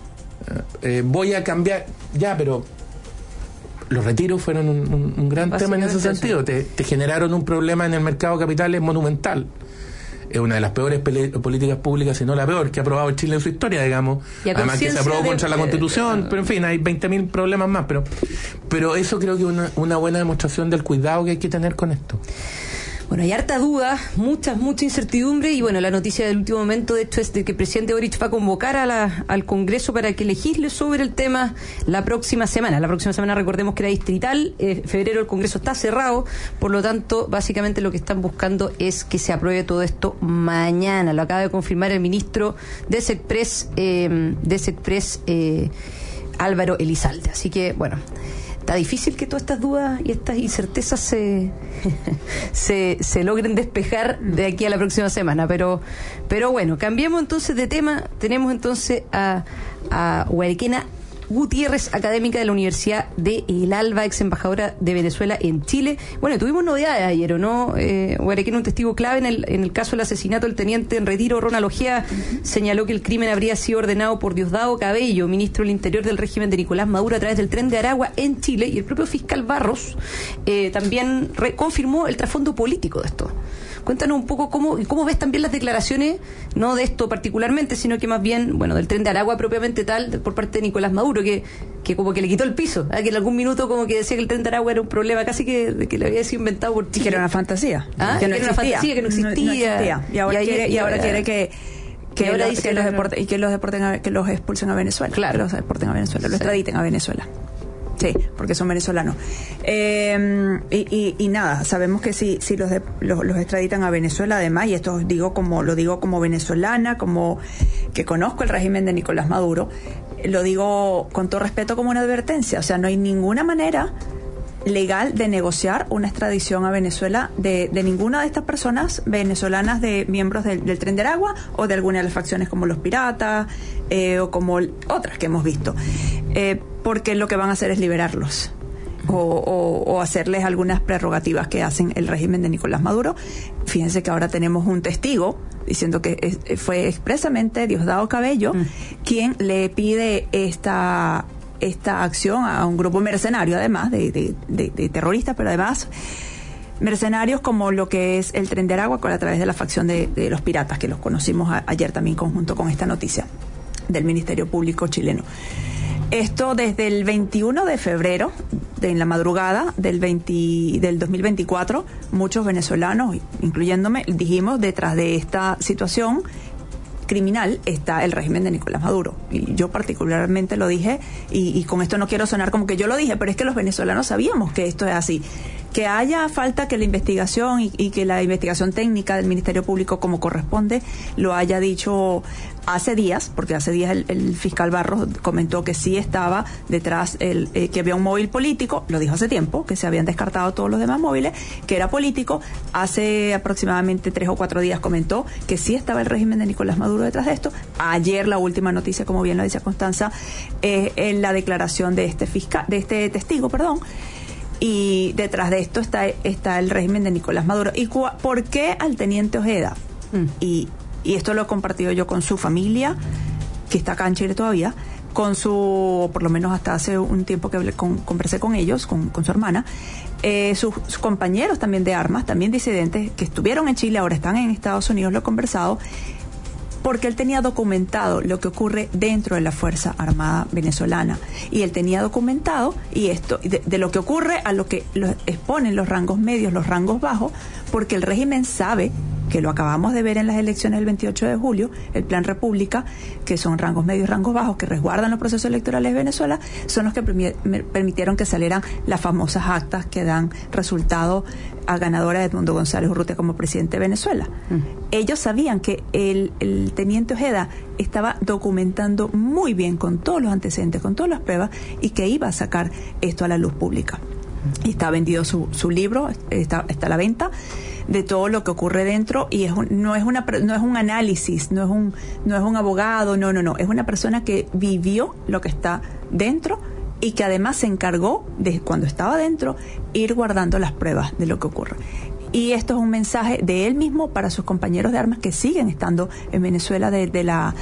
Voy a cambiar, ya, pero los retiros fueron un gran tema en ese sentido. Te generaron un problema en el mercado de capitales monumental. Es una de las peores políticas públicas, si no la peor, que ha aprobado Chile en su historia, digamos. Además que se aprobó contra la Constitución, pero en fin, hay 20.000 problemas más. Pero eso creo que es una buena demostración del cuidado que hay que tener con esto. Bueno, hay harta duda, mucha incertidumbre, y bueno, la noticia del último momento de hecho es de que el presidente Boric va a convocar al Congreso para que legisle sobre el tema la próxima semana. La próxima semana, recordemos que era distrital, febrero el Congreso está cerrado, por lo tanto, básicamente lo que están buscando es que se apruebe todo esto mañana. Lo acaba de confirmar el ministro de Sexpress, Álvaro Elizalde. Así que, bueno, está difícil que todas estas dudas y estas incertezas se logren despejar de aquí a la próxima semana, pero bueno, cambiemos entonces de tema. Tenemos entonces a Guarequena Gutiérrez, académica de la Universidad de El Alba, ex embajadora de Venezuela en Chile. Bueno, tuvimos novedades ayer, ¿o no? Guarequena, un testigo clave en el caso del asesinato del teniente en retiro Ronald Ojea, señaló que el crimen habría sido ordenado por Diosdado Cabello, ministro del Interior del régimen de Nicolás Maduro, a través del Tren de Aragua en Chile, y el propio fiscal Barros también confirmó el trasfondo político de esto. Cuéntanos un poco cómo ves también las declaraciones, no de esto particularmente, sino que más bien, bueno, del Tren de Aragua propiamente tal, por parte de Nicolás Maduro, que como que le quitó el piso, que en algún minuto como que decía que el Tren de Aragua era un problema casi que le había sido inventado por Chile. Que era una fantasía. Que no existía. Que no existía. Y ahora quiere que los expulsen a Venezuela. Claro. Que los deporten a Venezuela, lo extraditen a Venezuela. Sí, porque son venezolanos. Y nada, sabemos que si los extraditan a Venezuela, además, y esto lo digo como venezolana, como que conozco el régimen de Nicolás Maduro, lo digo con todo respeto como una advertencia. O sea, no hay ninguna manera legal de negociar una extradición a Venezuela de ninguna de estas personas venezolanas, de miembros del Tren de Aragua o de alguna de las facciones como los piratas o como otras que hemos visto, porque lo que van a hacer es liberarlos o hacerles algunas prerrogativas que hacen el régimen de Nicolás Maduro. Fíjense que ahora tenemos un testigo diciendo que fue expresamente Diosdado Cabello quien le pide esta acción a un grupo mercenario, además de terroristas, pero además mercenarios como lo que es el Tren de Aragua, a través de la facción de los piratas, que los conocimos ayer también conjunto con esta noticia del Ministerio Público chileno. Esto desde el 21 de febrero, en la madrugada del 2024, muchos venezolanos, incluyéndome, dijimos, detrás de esta situación criminal está el régimen de Nicolás Maduro. Y yo particularmente lo dije, y con esto no quiero sonar como que yo lo dije, pero es que los venezolanos sabíamos que esto es así. Que haya falta que la investigación y que la investigación técnica del Ministerio Público, como corresponde, lo haya dicho hace días, porque hace días el fiscal Barros comentó que sí estaba detrás, que había un móvil político, lo dijo hace tiempo, que se habían descartado todos los demás móviles, que era político. Hace aproximadamente 3 o 4 días comentó que sí estaba el régimen de Nicolás Maduro detrás de esto. Ayer la última noticia, como bien lo decía Constanza, en la declaración de este testigo, y detrás de esto está el régimen de Nicolás Maduro. ¿Y por qué al teniente Ojeda? Y esto lo he compartido yo con su familia, que está acá en Chile todavía, por lo menos hasta hace un tiempo que conversé con ellos, con su hermana, sus compañeros también de armas, también disidentes, que estuvieron en Chile, ahora están en Estados Unidos, lo he conversado, porque él tenía documentado lo que ocurre dentro de la Fuerza Armada venezolana. Y él tenía documentado, y esto, de lo que ocurre a lo que exponen los rangos medios, los rangos bajos, porque el régimen sabe, que lo acabamos de ver en las elecciones del 28 de julio, el Plan República, que son rangos medios y rangos bajos, que resguardan los procesos electorales de Venezuela, son los que permitieron que salieran las famosas actas que dan resultado a ganadora de Edmundo González Urrutia como presidente de Venezuela. Ellos sabían que el teniente Ojeda estaba documentando muy bien, con todos los antecedentes, con todas las pruebas, y que iba a sacar esto a la luz pública. Y está vendido su libro, está a la venta, de todo lo que ocurre dentro, y no es un análisis, no es un abogado, no, es una persona que vivió lo que está dentro y que además se encargó de, cuando estaba dentro, ir guardando las pruebas de lo que ocurre. Y esto es un mensaje de él mismo para sus compañeros de armas que siguen estando en Venezuela de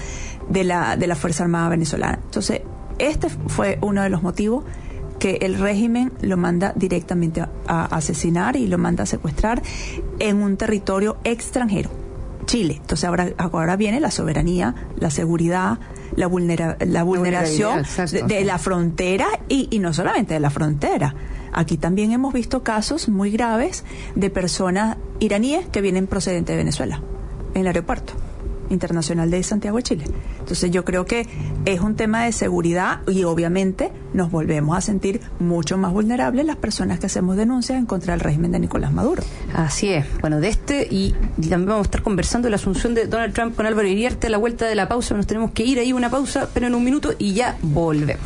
la Fuerza Armada venezolana. Entonces, este fue uno de los motivos que el régimen lo manda directamente a asesinar y lo manda a secuestrar en un territorio extranjero, Chile. Entonces ahora viene la soberanía, la seguridad, la vulneración de la frontera, y no solamente de la frontera. Aquí también hemos visto casos muy graves de personas iraníes que vienen procedentes de Venezuela en el aeropuerto internacional de Santiago de Chile. Entonces yo creo que es un tema de seguridad, y obviamente nos volvemos a sentir mucho más vulnerables las personas que hacemos denuncias en contra del régimen de Nicolás Maduro. Así es. Bueno, y también vamos a estar conversando de la asunción de Donald Trump con Álvaro Iriarte a la vuelta de la pausa. Nos tenemos que ir ahí, una pausa, pero en un minuto, y ya volvemos.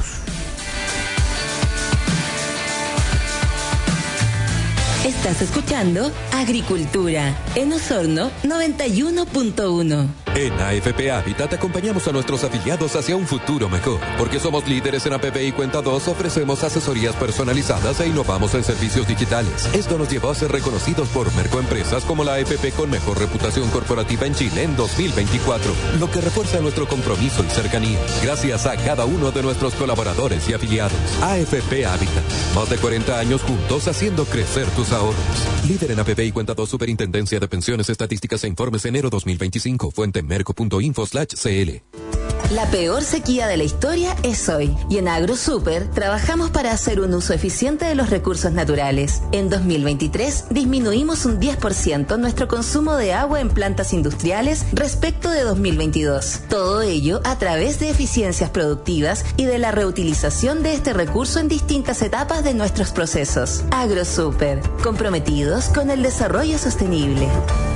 Estás escuchando Agricultura en Osorno 91.1. En AFP Habitat acompañamos a nuestros afiliados hacia un futuro mejor. Porque somos líderes en APP y Cuenta 2, ofrecemos asesorías personalizadas e innovamos en servicios digitales. Esto nos llevó a ser reconocidos por Mercoempresas como la AFP con mejor reputación corporativa en Chile en 2024, lo que refuerza nuestro compromiso y cercanía. Gracias a cada uno de nuestros colaboradores y afiliados. AFP Habitat, más de 40 años juntos haciendo crecer tus ahorros. Líder en APP y Cuenta 2, Superintendencia de Pensiones, Estadísticas e Informes, enero 2025. Fuente merco.info/cl. La peor sequía de la historia es hoy, y en AgroSuper trabajamos para hacer un uso eficiente de los recursos naturales. En 2023 disminuimos un 10% nuestro consumo de agua en plantas industriales respecto de 2022. Todo ello a través de eficiencias productivas y de la reutilización de este recurso en distintas etapas de nuestros procesos. AgroSuper, comprometidos con el desarrollo sostenible.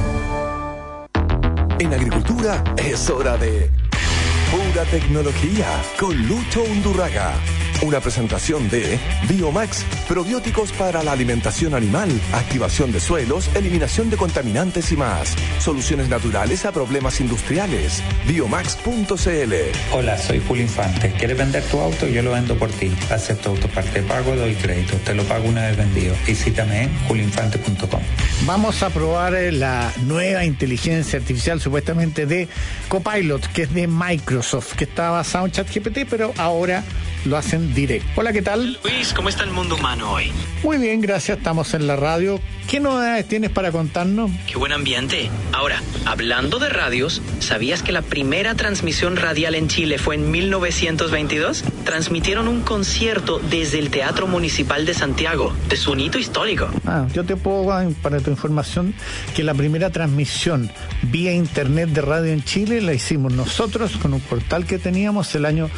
En agricultura es hora de Pura Tecnología con Lucho Undurraga. Una presentación de Biomax, probióticos para la alimentación animal, activación de suelos, eliminación de contaminantes y más. Soluciones naturales a problemas industriales. Biomax.cl. Hola, soy Julio Infante. ¿Quieres vender tu auto? Yo lo vendo por ti. Acepto autoparte de pago, doy crédito. Te lo pago una vez vendido. Visítame en julioinfante.com. Vamos a probar la nueva inteligencia artificial supuestamente de Copilot, que es de Microsoft, que está basado en ChatGPT, pero ahora lo hacen directo. Hola, ¿qué tal? Luis, ¿cómo está el mundo humano hoy? Muy bien, gracias. Estamos en la radio. ¿Qué novedades tienes para contarnos? ¡Qué buen ambiente! Ahora, hablando de radios, ¿sabías que la primera transmisión radial en Chile fue en 1922? Transmitieron un concierto desde el Teatro Municipal de Santiago. Es un hito histórico. Yo te puedo, para tu información, que la primera transmisión vía internet de radio en Chile la hicimos nosotros con un portal que teníamos el año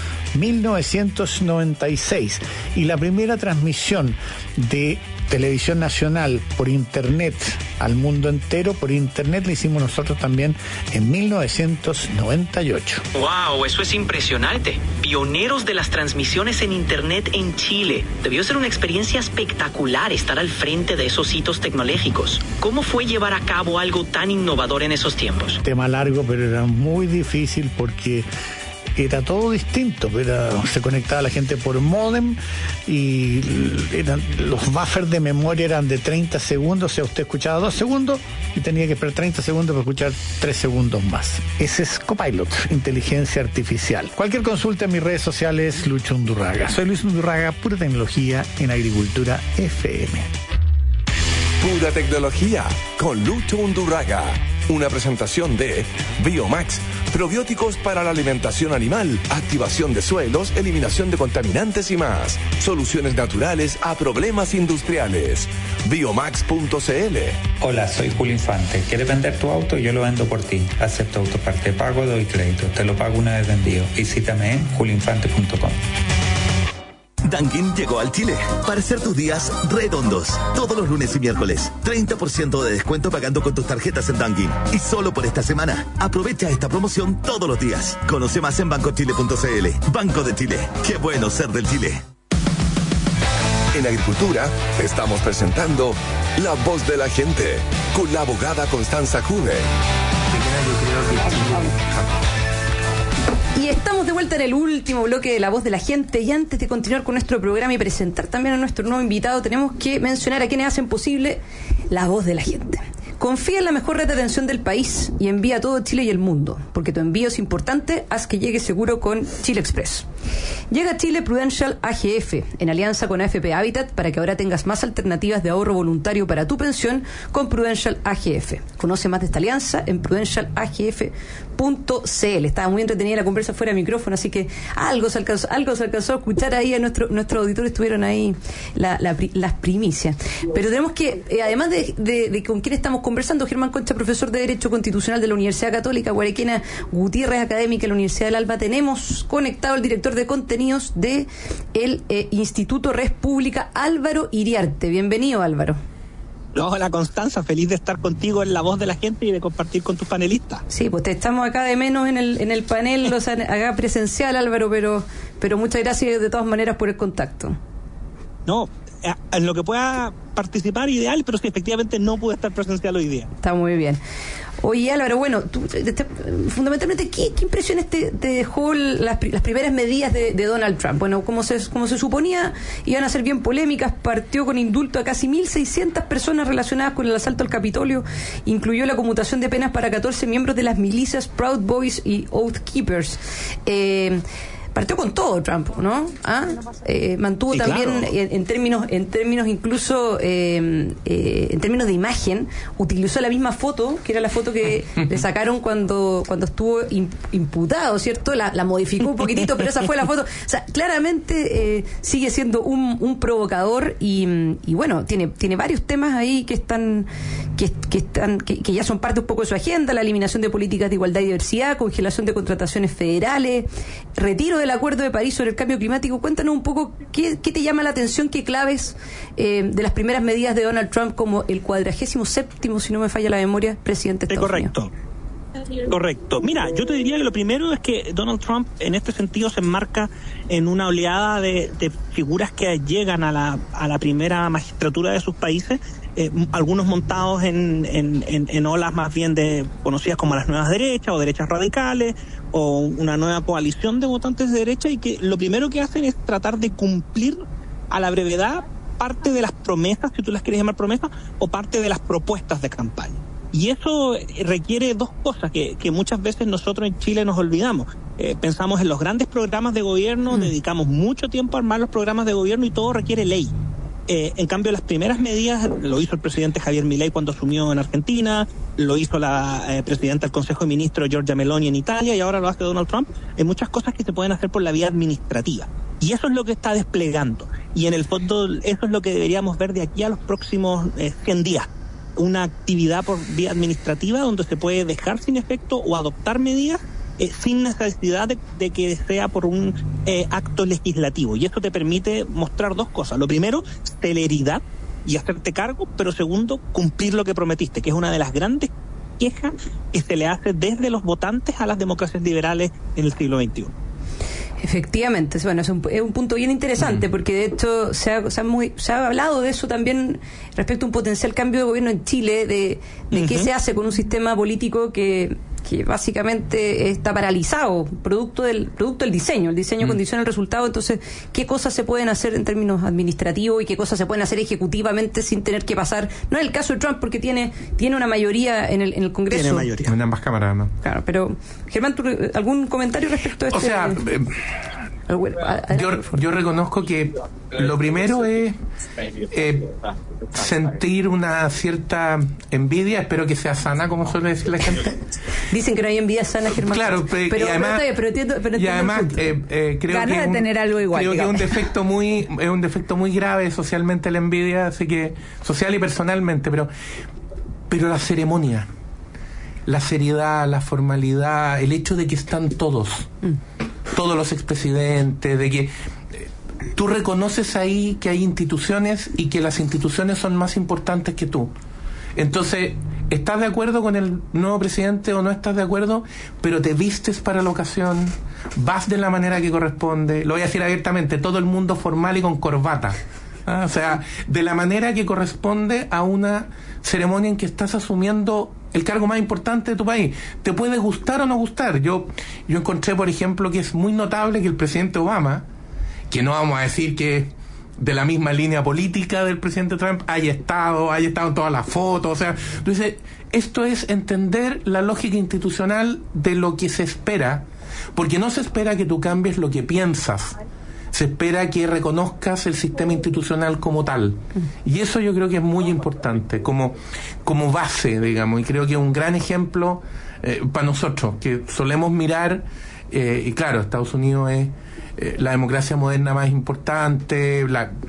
1996. Y la primera transmisión de televisión nacional por internet al mundo entero por internet la hicimos nosotros también en 1998. ¡Wow! Eso es impresionante. Pioneros de las transmisiones en internet en Chile. Debió ser una experiencia espectacular estar al frente de esos hitos tecnológicos. ¿Cómo fue llevar a cabo algo tan innovador en esos tiempos? Tema largo, pero era muy difícil porque era todo distinto, se conectaba la gente por módem y los buffers de memoria eran de 30 segundos, o sea, usted escuchaba 2 segundos y tenía que esperar 30 segundos para escuchar 3 segundos más. Ese es Copilot, inteligencia artificial. Cualquier consulta en mis redes sociales, Lucho Undurraga. Soy Luis Undurraga, Pura Tecnología en Agricultura FM. Pura Tecnología con Lucho Undurraga. Una presentación de Biomax, probióticos para la alimentación animal, activación de suelos, eliminación de contaminantes y más. Soluciones naturales a problemas industriales. Biomax.cl. Hola, soy Julio Infante. ¿Quieres vender tu auto? Yo lo vendo por ti. Acepto autoparte de pago, doy crédito. Te lo pago una vez vendido. Visítame en julioinfante.com. Dunkin' llegó al Chile para hacer tus días redondos. Todos los lunes y miércoles, 30% de descuento pagando con tus tarjetas en Dunkin'. Y solo por esta semana, aprovecha esta promoción todos los días. Conoce más en bancochile.cl. Banco de Chile. Qué bueno ser del Chile. En Agricultura estamos presentando La Voz de la Gente con la abogada Constanza Juve. Y estamos de vuelta en el último bloque de La Voz de la Gente, y antes de continuar con nuestro programa y presentar también a nuestro nuevo invitado, tenemos que mencionar a quienes hacen posible La Voz de la Gente. Confía en la mejor red de atención del país y envía a todo Chile y el mundo, porque tu envío es importante. Haz que llegue seguro con Chile Express. Llega a Chile Prudential AGF, en alianza con AFP Habitat, para que ahora tengas más alternativas de ahorro voluntario para tu pensión con Prudential AGF. Conoce más de esta alianza en prudentialagf.cl. Estaba muy entretenida la conversa fuera de micrófono, así que algo se alcanzó a escuchar ahí. A nuestros auditores estuvieron ahí las primicias. Pero tenemos que, además de con quién estamos conversando, Germán Concha, profesor de Derecho Constitucional de la Universidad Católica Guarequena Gutiérrez, académica de la Universidad del Alba, tenemos conectado el director de contenidos de el Instituto Red Pública, Álvaro Iriarte. Bienvenido, Álvaro. Hola, Constanza, feliz de estar contigo en La Voz de la Gente y de compartir con tus panelistas. Sí, pues te estamos acá de menos en el panel, o sea, acá presencial, Álvaro, pero muchas gracias de todas maneras por el contacto. No, en lo que pueda participar, ideal, pero es que efectivamente no pude estar presencial hoy día. Está muy bien. Oye, Álvaro, bueno, tú, fundamentalmente, ¿qué impresiones te dejó las primeras medidas de Donald Trump? Bueno, como se suponía, iban a ser bien polémicas. Partió con indulto a casi 1.600 personas relacionadas con el asalto al Capitolio. Incluyó la conmutación de penas para 14 miembros de las milicias Proud Boys y Oath Keepers. partió con todo Trump, ¿no? Mantuvo también, claro, en términos incluso en términos de imagen, utilizó la misma foto, que era la foto que le sacaron cuando estuvo imputado, ¿cierto? La modificó un poquitito, pero esa fue la foto. O sea, claramente sigue siendo un provocador y bueno, tiene varios temas ahí que ya son parte un poco de su agenda: la eliminación de políticas de igualdad y diversidad, congelación de contrataciones federales, retiro del Acuerdo de París sobre el cambio climático. Cuéntanos un poco qué te llama la atención, qué claves de las primeras medidas de Donald Trump como el 47º, si no me falla la memoria, presidente de Estados Unidos. Correcto. Mira, yo te diría que lo primero es que Donald Trump en este sentido se enmarca en una oleada de figuras que llegan a la primera magistratura de sus países, algunos montados en olas más bien conocidas como las nuevas derechas o derechas radicales o una nueva coalición de votantes de derecha, y que lo primero que hacen es tratar de cumplir a la brevedad parte de las promesas, si tú las quieres llamar promesas, o parte de las propuestas de campaña. Y eso requiere dos cosas que muchas veces nosotros en Chile nos olvidamos. Pensamos en los grandes programas de gobierno, dedicamos mucho tiempo a armar los programas de gobierno y todo requiere ley. En cambio, las primeras medidas lo hizo el presidente Javier Milei cuando asumió en Argentina, lo hizo la presidenta del Consejo de Ministros Giorgia Meloni en Italia, y ahora lo hace Donald Trump. Hay muchas cosas que se pueden hacer por la vía administrativa, y eso es lo que está desplegando, y en el fondo eso es lo que deberíamos ver de aquí a los próximos 100 días. Una actividad por vía administrativa donde se puede dejar sin efecto o adoptar medidas sin necesidad de que sea por un acto legislativo. Y esto te permite mostrar dos cosas. Lo primero, celeridad y hacerte cargo, pero segundo, cumplir lo que prometiste, que es una de las grandes quejas que se le hace desde los votantes a las democracias liberales en el siglo XXI. Efectivamente, bueno, es un punto bien interesante, porque de hecho se ha hablado de eso también respecto a un potencial cambio de gobierno en Chile, de qué se hace con un sistema político que básicamente está paralizado, producto del diseño. El diseño condiciona el resultado. Entonces, ¿qué cosas se pueden hacer en términos administrativos y qué cosas se pueden hacer ejecutivamente sin tener que pasar? No es el caso de Trump, porque tiene una mayoría en el Congreso. Tiene mayoría en ambas cámaras, ¿no? Claro, pero Germán, ¿algún comentario respecto a esto? O sea, yo reconozco que lo primero es sentir una cierta envidia, espero que sea sana, como suele decir la gente. Dicen que no hay envidia sana, Germán. Claro, pero además creo ganas de tener algo igual. Creo que es un defecto muy grave socialmente la envidia, así que social y personalmente, pero la ceremonia, la seriedad, la formalidad, el hecho de que están todos los expresidentes, de que tú reconoces ahí que hay instituciones y que las instituciones son más importantes que tú. Entonces, ¿estás de acuerdo con el nuevo presidente o no estás de acuerdo? Pero te vistes para la ocasión, vas de la manera que corresponde, lo voy a decir abiertamente, todo el mundo formal y con corbata. O sea, de la manera que corresponde a una ceremonia en que estás asumiendo el cargo más importante de tu país. Te puede gustar o no gustar. Yo encontré, por ejemplo, que es muy notable que el presidente Obama, que no vamos a decir que de la misma línea política del presidente Trump, haya estado en todas las fotos. O sea, tú dices, esto es entender la lógica institucional de lo que se espera, porque no se espera que tú cambies lo que piensas, se espera que reconozcas el sistema institucional como tal. Y eso yo creo que es muy importante, como base, digamos, y creo que es un gran ejemplo para nosotros, que solemos mirar, y claro, Estados Unidos es la democracia moderna más importante,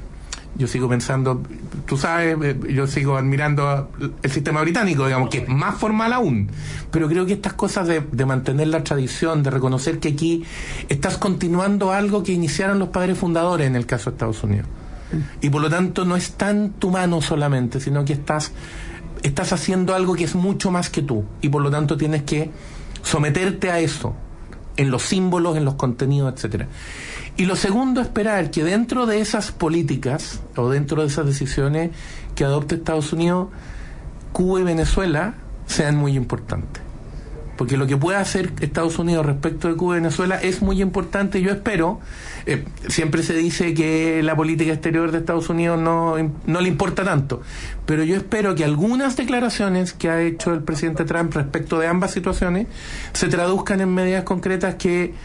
yo sigo pensando, tú sabes, yo sigo admirando el sistema británico, digamos, que es más formal aún, pero creo que estas cosas de mantener la tradición, de reconocer que aquí estás continuando algo que iniciaron los padres fundadores en el caso de Estados Unidos, y por lo tanto no está en tu mano solamente, sino que estás haciendo algo que es mucho más que tú, y por lo tanto tienes que someterte a eso, en los símbolos, en los contenidos, etcétera. Y lo segundo, esperar que dentro de esas políticas o dentro de esas decisiones que adopte Estados Unidos, Cuba y Venezuela sean muy importantes. Porque lo que pueda hacer Estados Unidos respecto de Cuba y Venezuela es muy importante. Yo espero, siempre se dice que la política exterior de Estados Unidos no le importa tanto, pero yo espero que algunas declaraciones que ha hecho el presidente Trump respecto de ambas situaciones se traduzcan en medidas concretas que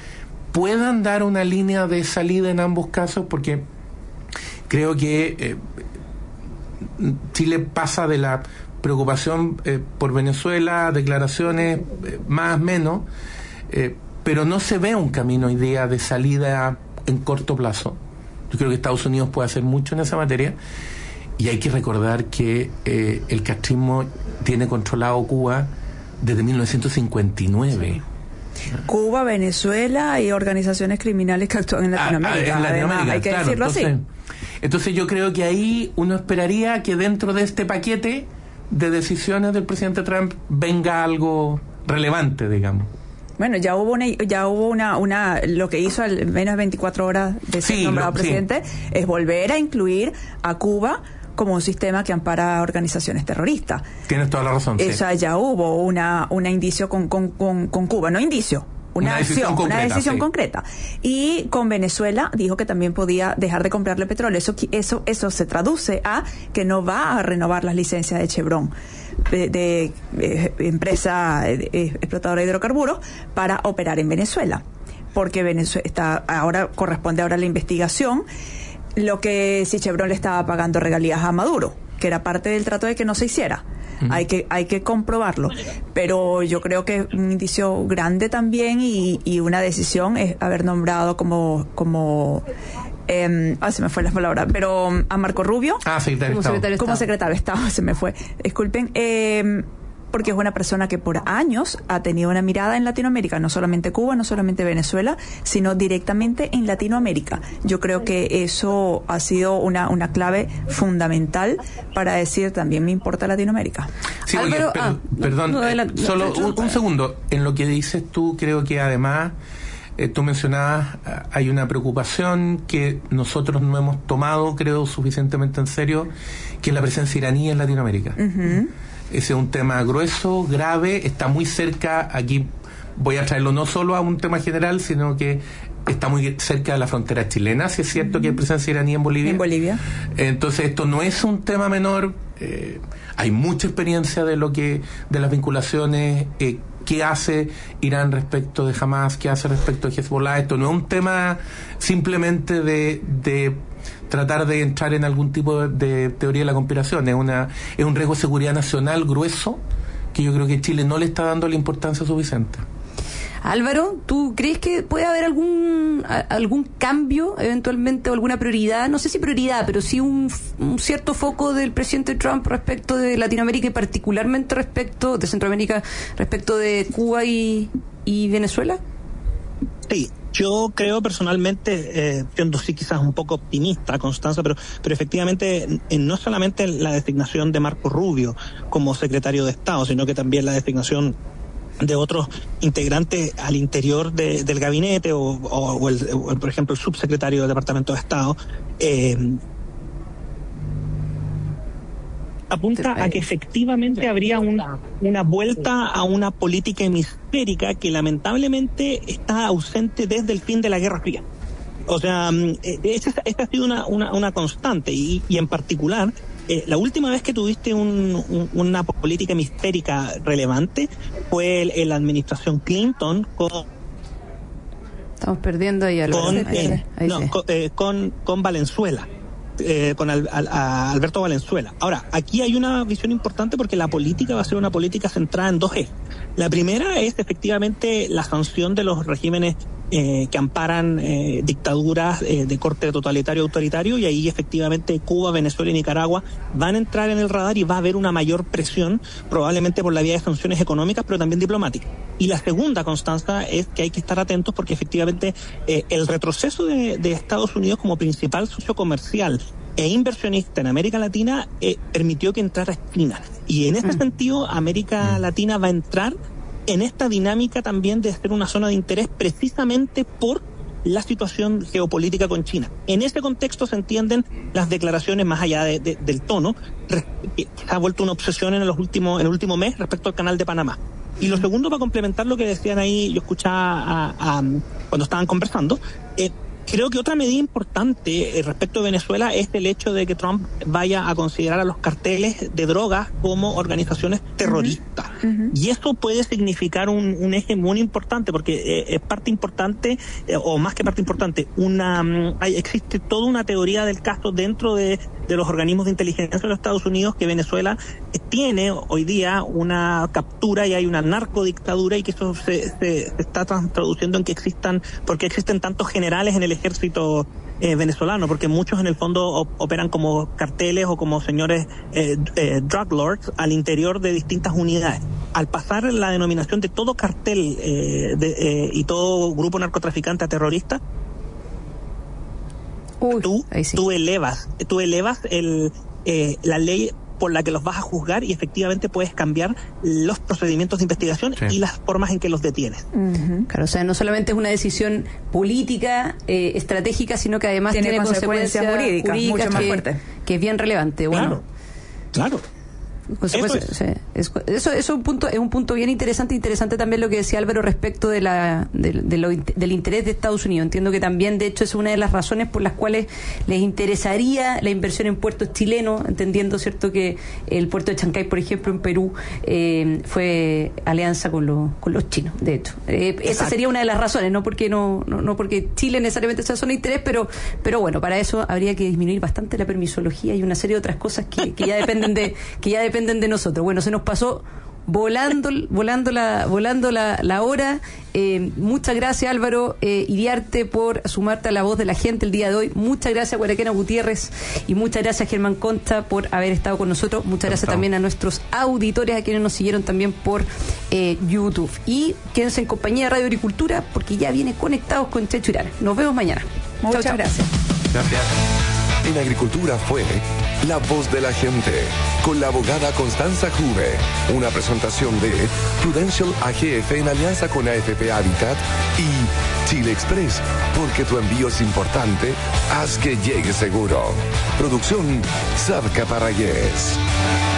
puedan dar una línea de salida en ambos casos, porque creo que Chile pasa de la preocupación por Venezuela, declaraciones más menos, pero no se ve un camino hoy día de salida en corto plazo. Yo creo que Estados Unidos puede hacer mucho en esa materia, y hay que recordar que el castrismo tiene controlado Cuba desde 1959. Cuba, Venezuela y organizaciones criminales que actúan en Latinoamérica. Además, hay que decirlo así. Entonces yo creo que ahí uno esperaría que dentro de este paquete de decisiones del presidente Trump venga algo relevante, digamos. Bueno, ya hubo una lo que hizo en menos de 24 horas de ser nombrado presidente es volver a incluir a Cuba como un sistema que ampara organizaciones terroristas. Tienes toda la razón. O sea, ya hubo una indicio con Cuba, no indicio, una decisión concreta. Y con Venezuela dijo que también podía dejar de comprarle petróleo. Eso se traduce a que no va a renovar las licencias de Chevron, de empresa explotadora de hidrocarburos, para operar en Venezuela, porque Venezuela corresponde ahora a la investigación si Chevron le estaba pagando regalías a Maduro, que era parte del trato de que no se hiciera. Hay que comprobarlo, pero yo creo que un indicio grande también y una decisión es haber nombrado como se me fue la palabra, pero a Marco Rubio como secretario de Estado, se me fue, disculpen, porque es una persona que por años ha tenido una mirada en Latinoamérica, no solamente Cuba, no solamente Venezuela, sino directamente en Latinoamérica. Yo creo que eso ha sido una clave fundamental para decir también me importa Latinoamérica. Sí, Álvaro, perdón, solo un segundo. En lo que dices tú, creo que además tú mencionabas, hay una preocupación que nosotros no hemos tomado, creo, suficientemente en serio, que es la presencia iraní en Latinoamérica. Ese es un tema grueso, grave, está muy cerca. Aquí voy a traerlo no solo a un tema general, sino que está muy cerca de la frontera chilena. Si es cierto que hay presencia iraní en Bolivia. Entonces esto no es un tema menor. Hay mucha experiencia de las vinculaciones que hace Irán respecto de Hamas, que hace respecto de Hezbollah. Esto no es un tema simplemente de tratar de entrar en algún tipo de teoría de la conspiración. Es un riesgo de seguridad nacional grueso que yo creo que Chile no le está dando la importancia suficiente. Álvaro, ¿tú crees que puede haber algún cambio eventualmente o alguna prioridad? No sé si prioridad, pero sí un cierto foco del presidente Trump respecto de Latinoamérica y particularmente respecto de Centroamérica, respecto de Cuba y Venezuela? Sí, yo creo personalmente, siendo sí quizás un poco optimista, Constanza, pero efectivamente no solamente la designación de Marco Rubio como secretario de Estado, sino que también la designación de otros integrantes al interior del gabinete o por ejemplo, el subsecretario del Departamento de Estado, apunta a que efectivamente habría una vuelta a una política hemisférica que lamentablemente está ausente desde el fin de la Guerra Fría. O sea, esta ha sido una constante y en particular la última vez que tuviste una política hemisférica relevante fue en la administración Clinton Estamos perdiendo ahí algo. Con Valenzuela. Con Alberto Valenzuela. Ahora, aquí hay una visión importante porque la política va a ser una política centrada en dos ejes. La primera es efectivamente la sanción de los regímenes que amparan dictaduras de corte totalitario autoritario, y ahí efectivamente Cuba, Venezuela y Nicaragua van a entrar en el radar y va a haber una mayor presión, probablemente por la vía de sanciones económicas, pero también diplomáticas. Y la segunda, Constanza, es que hay que estar atentos porque efectivamente el retroceso de Estados Unidos como principal socio comercial e inversionista en América Latina permitió que entrara China. Y en ese sentido, América Latina va a entrar en esta dinámica también de ser una zona de interés precisamente por la situación geopolítica con China. En ese contexto se entienden las declaraciones más allá del tono, que ha vuelto una obsesión en el último mes respecto al canal de Panamá. Y lo segundo, para complementar lo que decían ahí, yo escuchaba cuando estaban conversando, Creo que otra medida importante respecto de Venezuela es el hecho de que Trump vaya a considerar a los carteles de drogas como organizaciones terroristas. Y eso puede significar un eje muy importante, porque es parte importante, o más que parte importante, existe toda una teoría del caso dentro de los organismos de inteligencia de los Estados Unidos, que Venezuela tiene hoy día una captura y hay una narcodictadura, y que eso se está traduciendo en que existen tantos generales en el ejército venezolano, porque muchos en el fondo operan como carteles o como señores drug lords al interior de distintas unidades. Al pasar la denominación de todo cartel y todo grupo narcotraficante a terrorista, tú elevas la ley por la que los vas a juzgar, y efectivamente puedes cambiar los procedimientos de investigación y las formas en que los detienes. Claro, o sea, no solamente es una decisión política, estratégica, sino que además tiene consecuencias jurídicas mucho más fuertes. Que es bien relevante. Bueno, claro. Eso es un punto bien interesante también lo que decía Álvaro respecto del interés de Estados Unidos. Entiendo que también, de hecho, es una de las razones por las cuales les interesaría la inversión en puertos chilenos, entendiendo, cierto, que el puerto de Chancay, por ejemplo, en Perú, fue alianza con los chinos, de hecho. Esa sería una de las razones, no porque Chile necesariamente sea zona de interés, pero bueno, para eso habría que disminuir bastante la permisología y una serie de otras cosas que ya dependen de nosotros. Bueno, se nos pasó volando la hora. Muchas gracias, Álvaro Iriarte, por sumarte a La Voz de la Gente el día de hoy. Muchas gracias, Guaraquena Gutiérrez, y muchas gracias, Germán Concha, por haber estado con nosotros. Muchas gracias también a nuestros auditores, a quienes nos siguieron también por YouTube. Y quédense en compañía de Radio Agricultura, porque ya viene Conectados con Checho Irán. Nos vemos mañana. Muchas gracias. Gracias. En Agricultura fue La Voz de la Gente, con la abogada Constanza Juve. Una presentación de Prudential AGF en alianza con AFP Habitat y Chile Express, porque tu envío es importante, haz que llegue seguro. Producción Sabca Parragués.